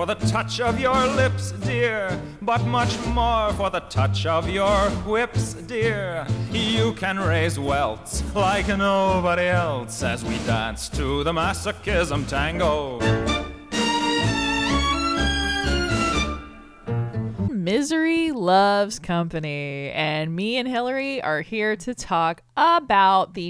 for the touch of your lips, dear, but much more for the touch of your whips, dear. You can raise welts like nobody else as we dance to the masochism tango. Misery Loves Company, and me and Hillary are here to talk about the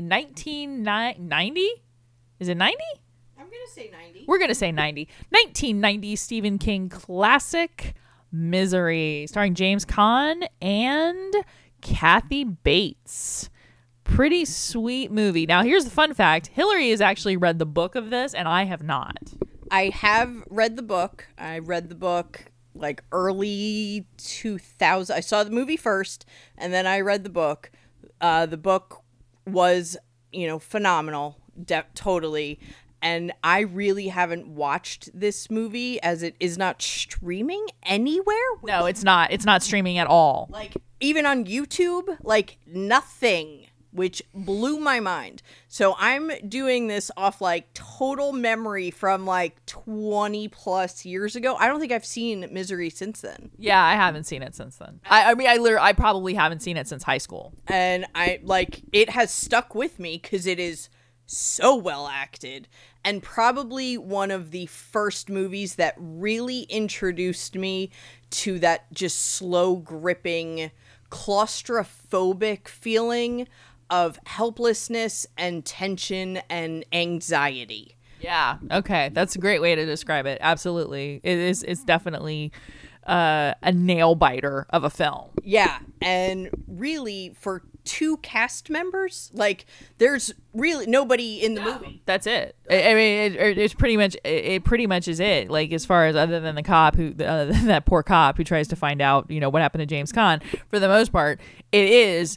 1990? Is it 90? I'm going to say 90. We're going to say 90. 1990 Stephen King classic Misery, starring James Caan and Kathy Bates. Pretty sweet movie. Now, here's the fun fact. Hillary has actually read the book of this, and I have not. I have read the book. I read the book like early 2000. I saw the movie first, and then I read the book. The book was, phenomenal. Totally. And I really haven't watched this movie as it is not streaming anywhere. No, it's not. It's not streaming at all. Like, even on YouTube, like nothing, which blew my mind. So I'm doing this off like total memory from like 20 plus years ago. I don't think I've seen Misery since then. Yeah, I haven't seen it since then. I probably haven't seen it since high school. And it has stuck with me because it is so well acted, and probably one of the first movies that really introduced me to that just slow gripping, claustrophobic feeling of helplessness and tension and anxiety. Yeah. Okay. That's a great way to describe it. Absolutely. It's definitely a nail biter of a film. Yeah. And really, for two cast members, like, there's really nobody in the movie. That's it. I mean, it pretty much is it. Like, as far as other than the cop that poor cop who tries to find out, what happened to James Caan. For the most part, it is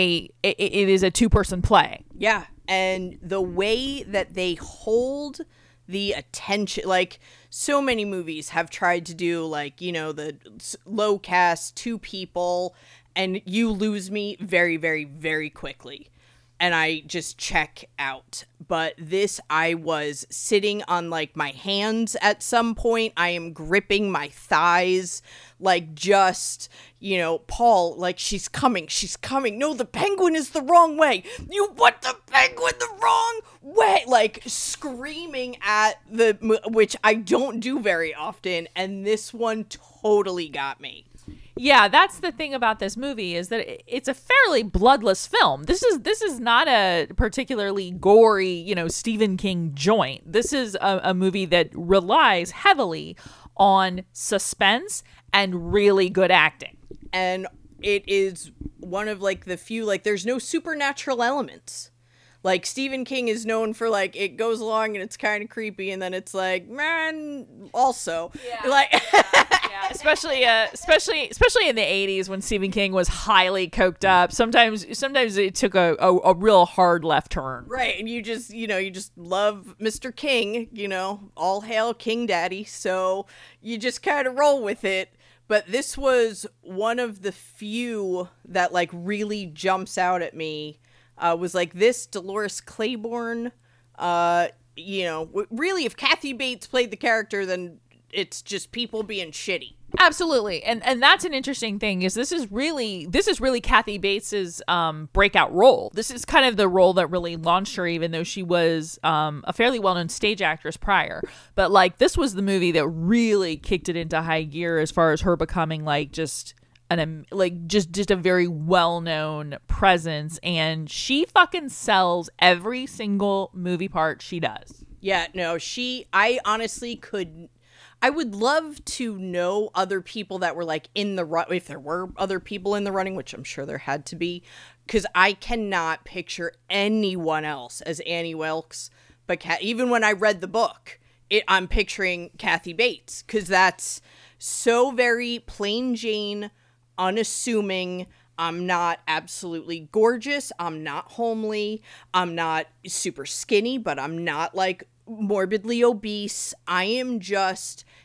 a two-person play. Yeah. And the way that they hold the attention, like, so many movies have tried to do, like, the low cast, two people, and you lose me very, very, very quickly. And I just check out. But this, I was sitting on, like, my hands at some point. I am gripping my thighs, like, just, Paul, like, she's coming. No, the penguin is the wrong way. You put the penguin the wrong way. Like, screaming at which I don't do very often. And this one totally got me. Yeah, that's the thing about this movie, is that it's a fairly bloodless film. This is not a particularly gory, Stephen King joint. This is a movie that relies heavily on suspense and really good acting. And it is one of, like, the few, like, there's no supernatural elements. Like, Stephen King is known for, like, it goes along and it's kind of creepy, and then it's like, man, also. Yeah. Like, yeah, especially in the 80s when Stephen King was highly coked up. Sometimes it took a real hard left turn. Right, and you just love Mr. King, all hail King Daddy, so you just kind of roll with it. But this was one of the few that, like, really jumps out at me. Was like this, Dolores Claiborne, really, if Kathy Bates played the character, then it's just people being shitty. Absolutely. And that's an interesting thing, is this is really Kathy Bates's breakout role. This is kind of the role that really launched her, even though she was a fairly well-known stage actress prior. But, like, this was the movie that really kicked it into high gear as far as her becoming, like, just a very well-known presence, and she fucking sells every single movie part she does. Yeah, no, I honestly I would love to know other people that were, like, in the run, if there were other people in the running, which I'm sure there had to be, because I cannot picture anyone else as Annie Wilkes, but even when I read the book, I'm picturing Kathy Bates, because that's so very plain Jane, unassuming. I'm not absolutely gorgeous. I'm not homely. I'm not super skinny, but I'm not, like, morbidly obese. I am just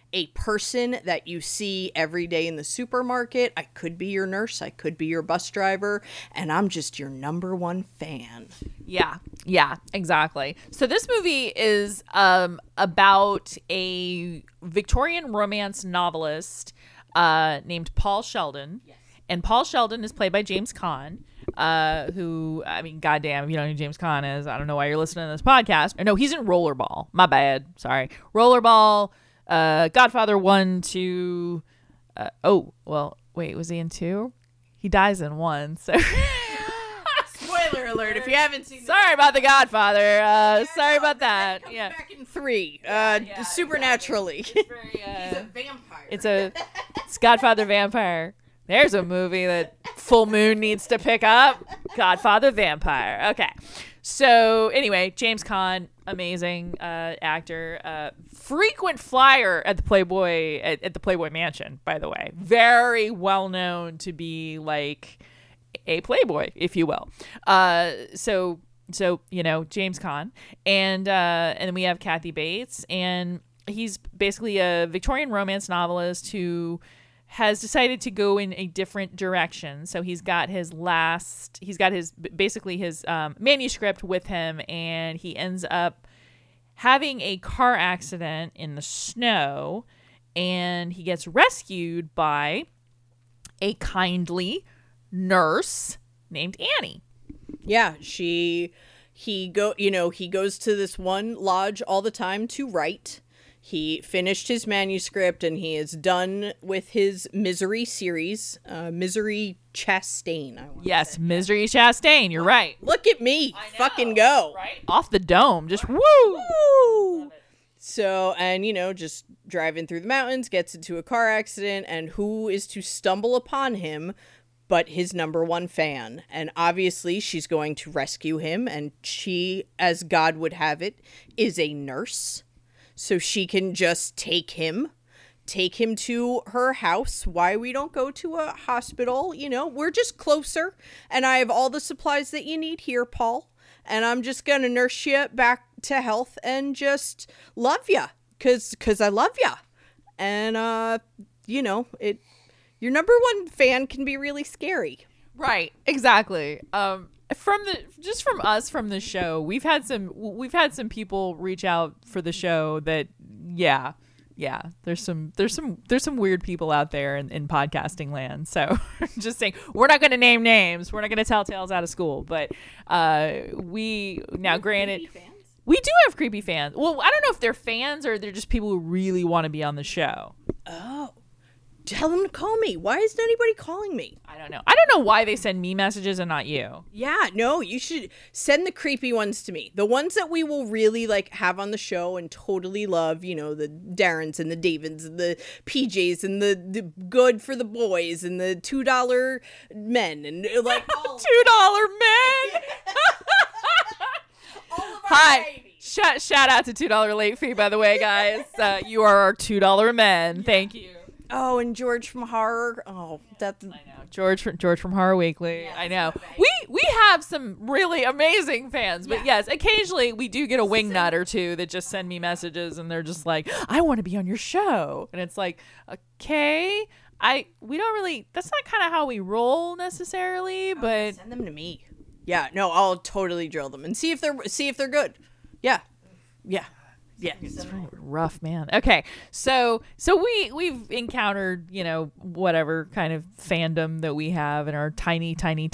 a person that you see every day in the supermarket. I could be your nurse, I could be your bus driver, and I'm just your number one fan. Yeah, exactly. So this movie is about a Victorian romance novelist named Paul Sheldon. Yes. And Paul Sheldon is played by James Caan, who, I mean, goddamn, if you don't know who James Caan is, I don't know why you're listening to this podcast. No, he's in Rollerball. My bad. Sorry. Rollerball, Godfather 1, 2. Was he in 2? He dies in 1, so... Spoiler alert if you haven't seen. Sorry about The Godfather. Sorry about that. Yeah. Back in 3. Supernaturally. Exactly. It's very, he's a vampire. It's Godfather Vampire. There's a movie that Full Moon needs to pick up. Godfather Vampire. Okay. So anyway, James Caan, amazing actor, frequent flyer at the Playboy at the Playboy Mansion. By the way, very well known to be like a playboy, if you will. So you know, James Caan, and then we have Kathy Bates, and he's basically a Victorian romance novelist who has decided to go in a different direction. So he's got his manuscript with him, and he ends up having a car accident in the snow, and he gets rescued by a kindly nurse named Annie. Yeah, he goes to this one lodge all the time to write. He finished his manuscript, and he is done with his Misery series, Misery Chastain. Yes, Misery Chastain. You're right. Look at me, fucking go right off the dome, just woo. Woo! So, and just driving through the mountains, gets into a car accident, and who is to stumble upon him but his number one fan? And obviously she's going to rescue him, and she, as God would have it, is a nurse. So she can just take him to her house. Why we don't go to a hospital, we're just closer, and I have all the supplies that you need here, Paul, and I'm just gonna nurse you back to health and just love you, cause I love you. And your number one fan can be really scary. Right, exactly. From us from the show, we've had some people reach out for the show that there's some weird people out there in podcasting land. So just saying, we're not going to name names, we're not going to tell tales out of school, but granted, we do have creepy fans. Well, I don't know if they're fans or they're just people who really want to be on the show. Oh, tell them to call me. Why isn't anybody calling me? I don't know why they send me messages and not you. Yeah, no, you should send the creepy ones to me. The ones that we will really have on the show and totally love, the Darrens and the Davids and the PJs and the good for the boys and the $2 men and $2 men. Hi. Shout out to $2 late fee, by the way, guys. You are our $2 men. Thank you. Oh, and George from Horror. Oh, that's I know. George from Horror Weekly. Yes, I know. We have some really amazing fans, but yes, occasionally we do get a wingnut or two that just send me messages and they're just like, "I want to be on your show," and it's like, okay, we don't really. That's not kind of how we roll necessarily, but send them to me. Yeah, no, I'll totally drill them and see if they're good. Yeah. It's rough, man. Okay, so we've encountered whatever kind of fandom that we have in our tiny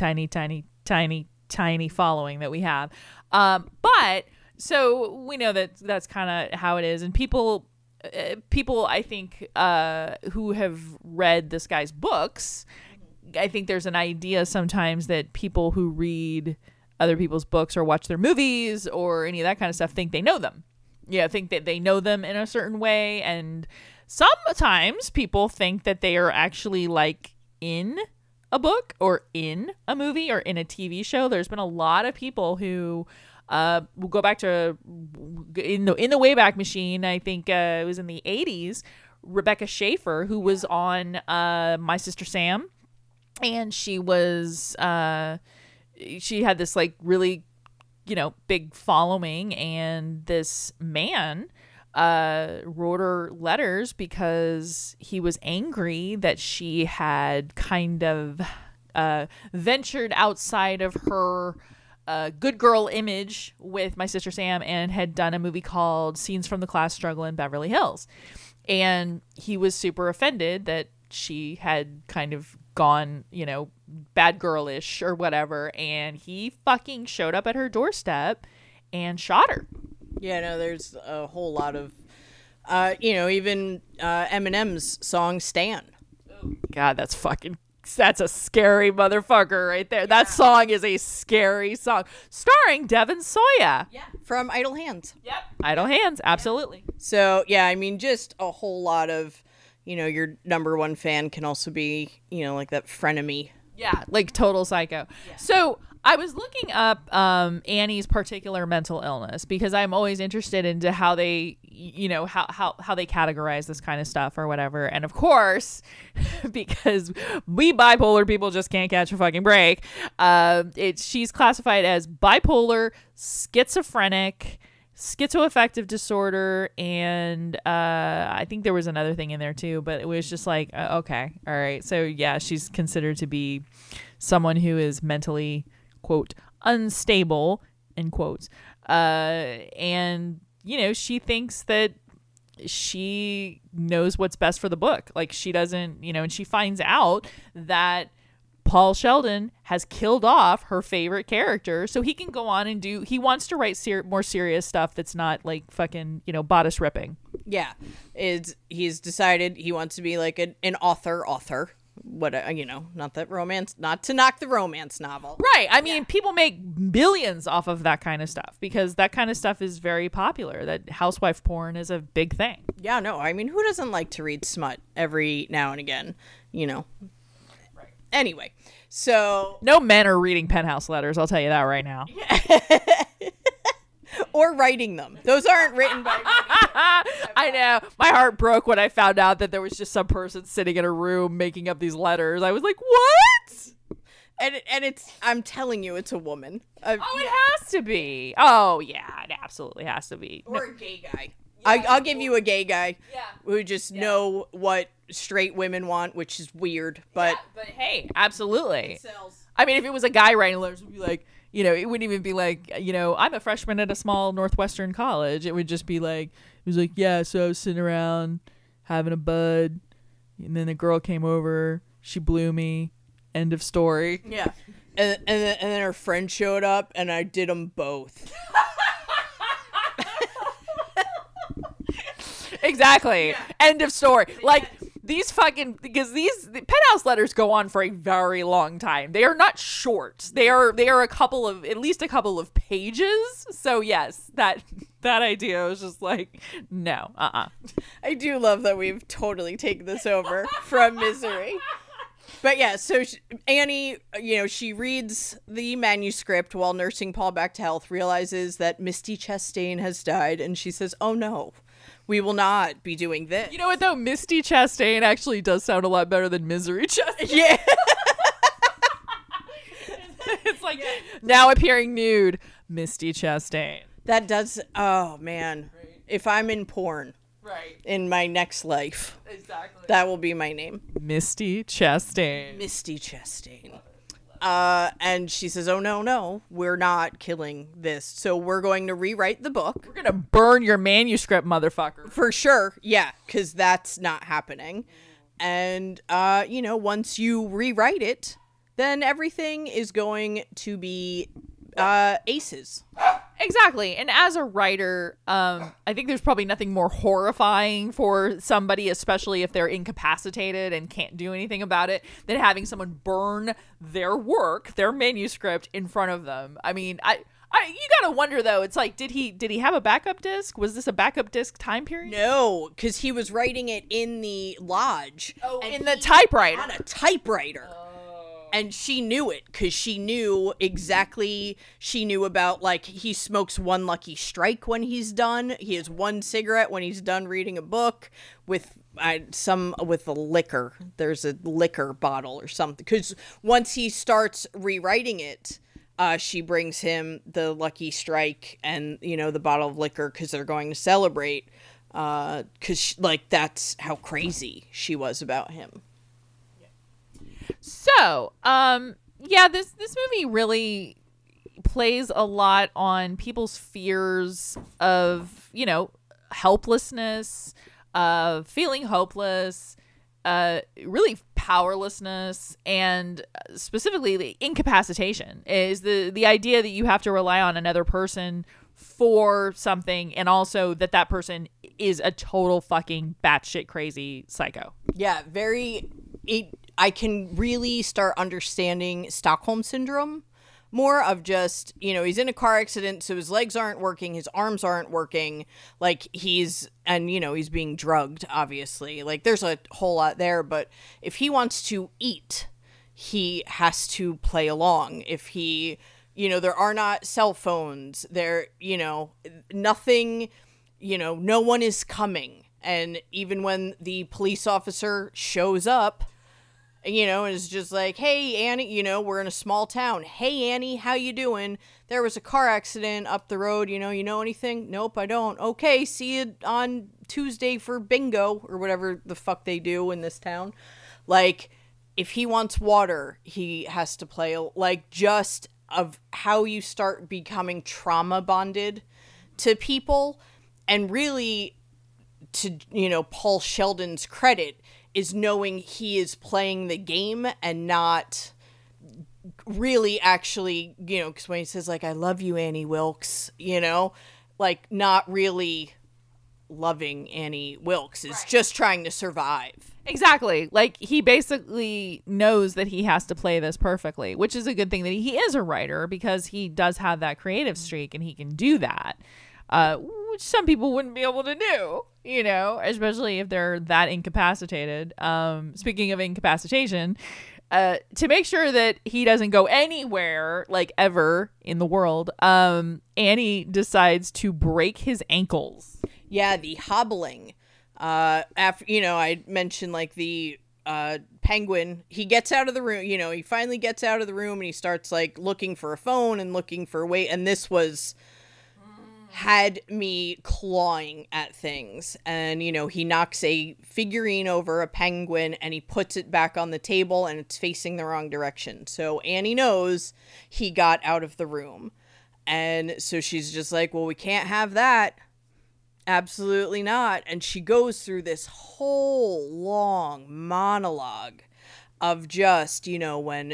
following that we have, but so we know that's kind of how it is, and people I think who have read this guy's books, I think there's an idea sometimes that people who read other people's books or watch their movies or any of that kind of stuff think they know them. Yeah, think that they know them in a certain way, and sometimes people think that they are actually in a book or in a movie or in a TV show. There's been a lot of people who will go back to in the Wayback Machine. I think it was in the 80s. Rebecca Schaefer, who was on My Sister Sam, and she was she had this really big following, and this man wrote her letters because he was angry that she had kind of ventured outside of her good girl image with My Sister Sam and had done a movie called Scenes from the Class Struggle in Beverly Hills. And he was super offended that she had kind of gone, bad girlish or whatever. And he fucking showed up at her doorstep and shot her. Yeah, no, there's a whole lot of, even Eminem's song Stan. God, that's a scary motherfucker right there. Yeah. That song is a scary song. Starring Devon Sawa. Yeah. From Idle Hands. Yep. Idle Hands, absolutely. Yeah. So, yeah, I mean, just a whole lot of, your number one fan can also be, like that frenemy. Yeah, like total psycho. Yeah. So I was looking up Annie's particular mental illness because I'm always interested into how they, how they categorize this kind of stuff or whatever. And of course, because we bipolar people just can't catch a fucking break, she's classified as bipolar, schizophrenic, schizoaffective disorder, and I think there was another thing in there too, but it was just like, okay, all right. So yeah, she's considered to be someone who is mentally, quote, unstable, end quotes. And, she thinks that she knows what's best for the book. Like she doesn't, and she finds out that Paul Sheldon has killed off her favorite character so he can go on and he wants to write more serious stuff that's not like fucking, bodice ripping. Yeah. He's decided he wants to be like an author. What, not that romance, not to knock the romance novel. Right. I mean, people make billions off of that kind of stuff because that kind of stuff is very popular. That housewife porn is a big thing. Yeah, no, I mean, who doesn't like to read smut every now and again, Right. Anyway, so. No men are reading penthouse letters, I'll tell you that right now. Or writing them. Those aren't written by me. I know. My heart broke when I found out that there was just some person sitting in a room making up these letters. I was like, what? And it's, I'm telling you, it's a woman. It has to be. Oh, yeah, it absolutely has to be. Or a gay guy. Yeah, I'll give you a gay guy who just know what straight women want, which is weird. But hey, absolutely. It sells. I mean, if it was a guy writing letters, it would be like, it wouldn't even be like, I'm a freshman at a small Northwestern college. It would just be like, it was like, yeah, so I was sitting around having a bud, and then a girl came over, she blew me, end of story. Yeah. And then her friend showed up, and I did them both. Exactly. Yeah. End of story. Like, because these penthouse letters go on for a very long time. They are not short. They are at least a couple of pages. So yes, that idea was just like, no, I do love that we've totally taken this over from Misery. But yeah, so Annie, she reads the manuscript while nursing Paul back to health, realizes that Misty Chastain has died, and she says, oh no. We will not be doing this. You know what, though? Misty Chastain actually does sound a lot better than Misery Chastain. Yeah. It's like, now appearing nude, Misty Chastain. That does, oh, man. Right. If I'm in porn in my next life, exactly, that will be my name. Misty Chastain. Misty Chastain. And she says, oh, no, we're not killing this. So we're going to rewrite the book. We're going to burn your manuscript, motherfucker. For sure. Yeah, because that's not happening. And, once you rewrite it, then everything is going to be aces. Exactly. And as a writer, I think there's probably nothing more horrifying for somebody, especially if they're incapacitated and can't do anything about it, than having someone burn their work, their manuscript, in front of them. I mean, you gotta wonder though. It's like, did he have a backup disc? Was this a backup disc time period? No, because he was writing it in the lodge. Oh, in the typewriter. On a typewriter. And she knew it because she knew about, like, he smokes one lucky strike when he's done. He has one cigarette when he's done reading a book with the liquor. There's a liquor bottle or something. Because once he starts rewriting it, she brings him the lucky strike and, the bottle of liquor because they're going to celebrate. because like that's how crazy she was about him. So, yeah, this movie really plays a lot on people's fears of, you know, helplessness, feeling hopeless, really powerlessness, and specifically the incapacitation is the idea that you have to rely on another person for something, and also that person is a total fucking batshit crazy psycho. Yeah, I can really start understanding Stockholm Syndrome more of just, you know, he's in a car accident, so his legs aren't working, his arms aren't working, like he's being drugged, obviously. Like there's a whole lot there, but if he wants to eat, he has to play along. If he, you know, there are not cell phones, there, you know, nothing, you know, no one is coming. And even when the police officer shows up, you know, and is just like, hey, Annie, you know, we're in a small town. Hey, Annie, how you doing? There was a car accident up the road. You know anything? Nope, I don't. Okay, see you on Tuesday for bingo or whatever the fuck they do in this town. Like, if he wants water, he has to play, like, just of how you start becoming trauma bonded to people. And really, to, you know, Paul Sheldon's credit, is knowing he is playing the game and not really actually, you know, because when he says, like, I love you, Annie Wilkes, you know, like, not really loving Annie Wilkes, is just trying to survive. Exactly. Like, he basically knows that he has to play this perfectly, which is a good thing that he is a writer, because he does have that creative streak and he can do that, which some people wouldn't be able to do, you know, especially if they're that incapacitated. Speaking of incapacitation, to make sure that he doesn't go anywhere, like, ever in the world, Annie decides to break his ankles. Yeah, the hobbling. After, you know, I mentioned, like, the penguin, he gets out of the room, you know, he finally gets out of the room and he starts, like, looking for a phone and looking for a way, and this had me clawing at things. And, you know, he knocks a figurine over, a penguin, and he puts it back on the table and it's facing the wrong direction. So Annie knows he got out of the room. And so she's just like, well, we can't have that. Absolutely not. And she goes through this whole long monologue of just, you know, when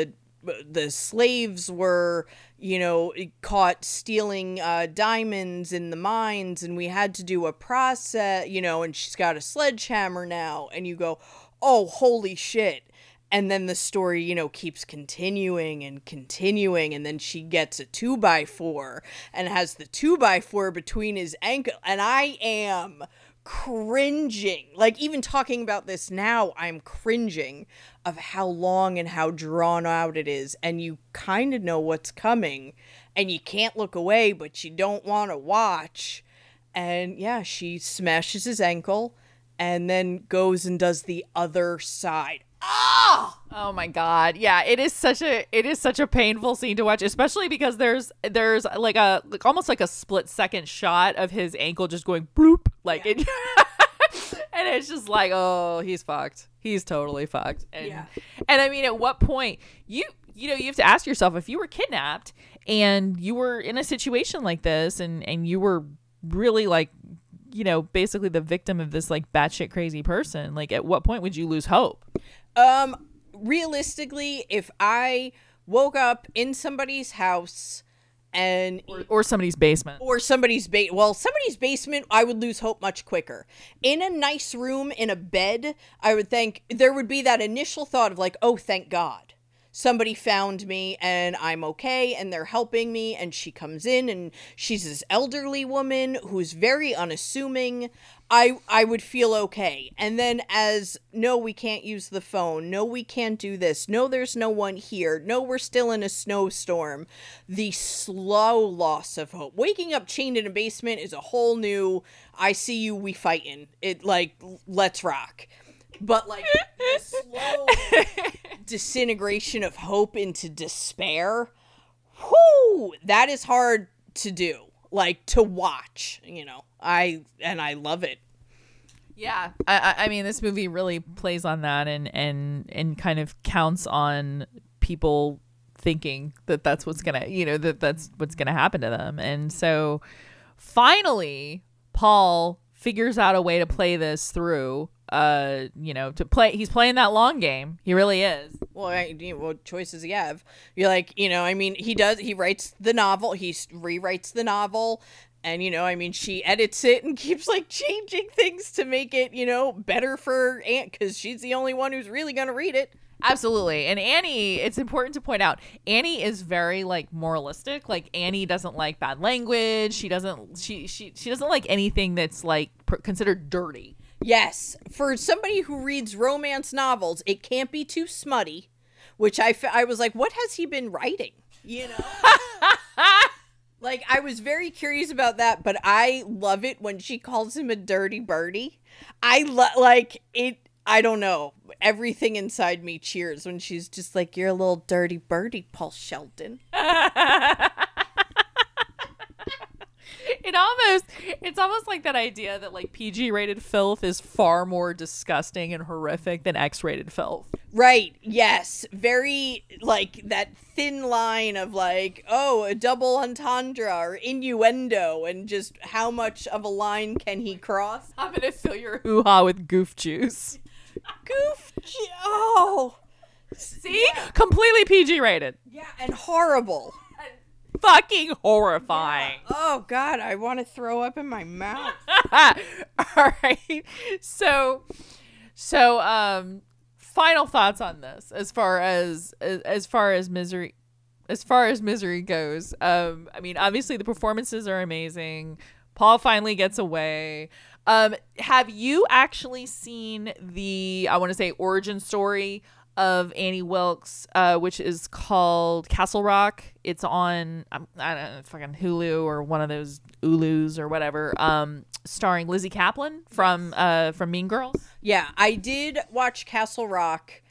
the slaves were, you know, caught stealing diamonds in the mines, and we had to do a process, you know, and she's got a sledgehammer now, and you go, oh, holy shit. And then the story, you know, keeps continuing, and then she gets a 2x4 and has the 2x4 between his ankle, and I am cringing. Like, even talking about this now, I'm cringing of how long and how drawn out it is, and you kind of know what's coming, and you can't look away, but you don't want to watch. And yeah, she smashes his ankle and then goes and does the other side. Oh my god. Yeah, it is such a painful scene to watch, especially because there's like almost like a split second shot of his ankle just going bloop, like it. And it's just like, oh, he's fucked. He's totally fucked. And I mean, at what point you have to ask yourself, if you were kidnapped and you were in a situation like this, and you were really, like, you know, basically the victim of this, like, batshit crazy person, like, at what point would you lose hope? Realistically, if I woke up in somebody's house and or somebody's basement, somebody's basement, I would lose hope much quicker. In a nice room, in a bed, I would think there would be that initial thought of, like, oh, thank God. Somebody found me and I'm okay and they're helping me, and she comes in and she's this elderly woman who's very unassuming. I would feel okay. And then as, no, we can't use the phone. No, we can't do this. No, there's no one here. No, we're still in a snowstorm. The slow loss of hope. Waking up chained in a basement is a whole new, I see you, we fightin'. It, like, let's rock. But, like, the slow disintegration of hope into despair, whoo, that is hard to do. like to watch, I love it. Yeah, I mean, this movie really plays on that and kind of counts on people thinking that that's what's gonna, that's what's gonna happen to them. And so finally, Paul figures out a way to play this through. He's playing that long game. He really is. Well, what choices he have? You're like, he writes the novel, he rewrites the novel. And, she edits it and keeps, like, changing things to make it, better for Aunt, because she's the only one who's really going to read it. Absolutely. And Annie, it's important to point out, Annie is very, like, moralistic. Like, Annie doesn't like bad language. She doesn't like anything that's, like, considered dirty. Yes. For somebody who reads romance novels, it can't be too smutty, which I was like, what has he been writing? Like, I was very curious about that, but I love it when she calls him a dirty birdie. I don't know. Everything inside me cheers when she's just like, you're a little dirty birdie, Paul Sheldon. It's almost like that idea that, like, PG-rated filth is far more disgusting and horrific than X-rated filth. Right. Yes. Very, like, that thin line of, like, a double entendre or innuendo, and just how much of a line can he cross? I'm gonna fill your hoo-ha with goof juice. Oh. See? Yeah. Completely PG-rated. Yeah, and horrible. Fucking horrifying. Yeah. Oh God, I want to throw up in my mouth. All right. So final thoughts on this as far as misery goes. I mean, obviously the performances are amazing. Paul finally gets away. Have you actually seen the, I want to say, origin story of Annie Wilkes, which is called Castle Rock? It's on, I don't know, fucking Hulu or one of those Ulus or whatever, starring Lizzie Kaplan from Mean Girls. Yeah, I did watch Castle Rock.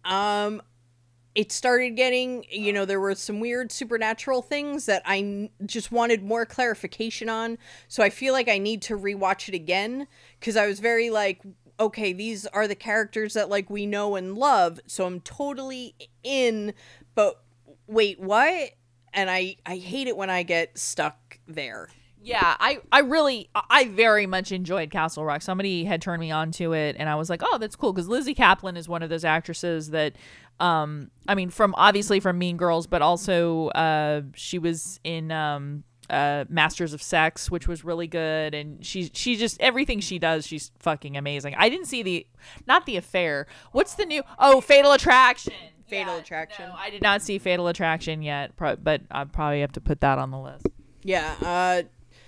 It started getting, there were some weird supernatural things that I just wanted more clarification on. So I feel like I need to rewatch it again, because I was very like, okay, these are the characters that, like, we know and love, so I'm totally in, but wait, what? And I hate it when I get stuck there. Yeah, I very much enjoyed Castle Rock. Somebody had turned me on to it, and I was like, oh, that's cool, because Lizzie Kaplan is one of those actresses that, I mean, from Mean Girls, but also she was in Masters of Sex, which was really good, and she just, everything she does, she's fucking amazing. I didn't see not The Affair. What's the new? Oh, Fatal Attraction. Fatal Attraction. No, I did not see Fatal Attraction yet, but I probably have to put that on the list. Yeah.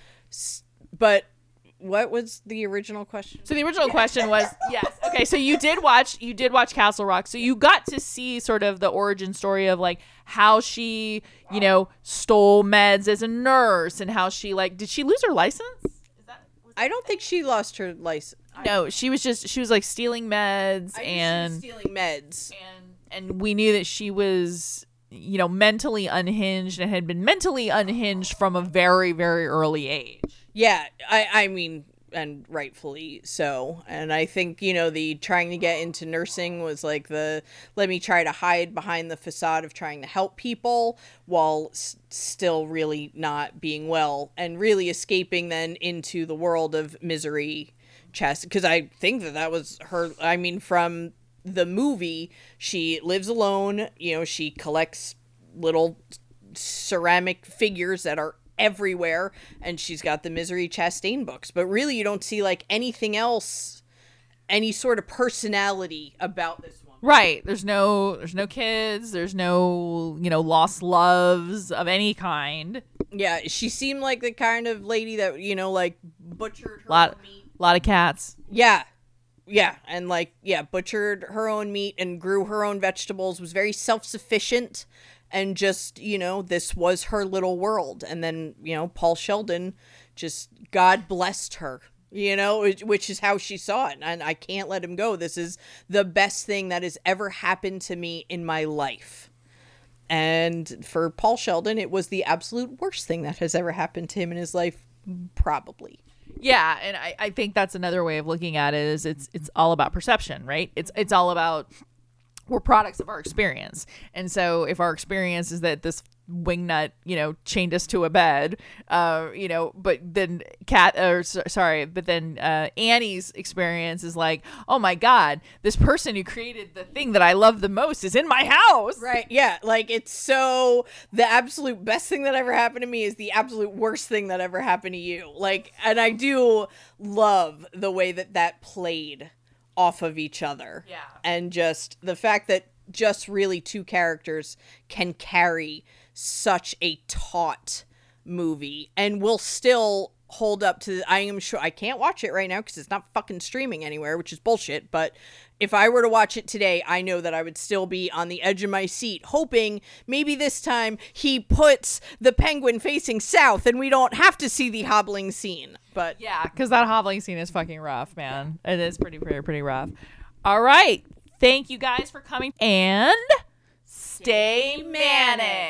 But what was the original question? So the original question was, yes. Okay, so you did watch Castle Rock. So you got to see sort of the origin story of, like, how she, stole meds as a nurse, and how she, like, did she lose her license? I don't think she lost her license. No, she was like stealing meds, and stealing meds. And we knew that she was, mentally unhinged, and had been mentally unhinged from a very, very early age. Yeah, I mean, and rightfully so. And I think, the trying to get into nursing was like let me try to hide behind the facade of trying to help people while still really not being well, and really escaping then into the world of Misery Chest. Because I think that was her, I mean, from the movie, she lives alone, she collects little ceramic figures that are everywhere, and she's got the Misery Chastain books, but really you don't see, like, anything else, any sort of personality about this one. Right. There's no kids, there's no, lost loves of any kind. Yeah, she seemed like the kind of lady that, like, butchered her own meat. Lot of cats. Yeah, and, like, butchered her own meat and grew her own vegetables, was very self-sufficient. And just, this was her little world. And then, Paul Sheldon, just, God blessed her, which is how she saw it. And I can't let him go. This is the best thing that has ever happened to me in my life. And for Paul Sheldon, it was the absolute worst thing that has ever happened to him in his life, probably. Yeah, and I think that's another way of looking at it is it's all about perception, right? It's all about we're products of our experience. And so if our experience is that this wingnut, chained us to a bed, but then Annie's experience is like, oh my God, this person who created the thing that I love the most is in my house. Right. Yeah. Like, it's so the absolute best thing that ever happened to me is the absolute worst thing that ever happened to you. Like, and I do love the way that played off of each other. Yeah. And just the fact that just really two characters can carry such a taut movie and will still hold up to I am sure I can't watch it right now because it's not fucking streaming anywhere, which is bullshit, but if I were to watch it today, I know that I would still be on the edge of my seat hoping maybe this time he puts the penguin facing south and we don't have to see the hobbling scene. But yeah, because that hobbling scene is fucking rough, man. It is pretty rough. All right, thank you guys for coming and stay manic.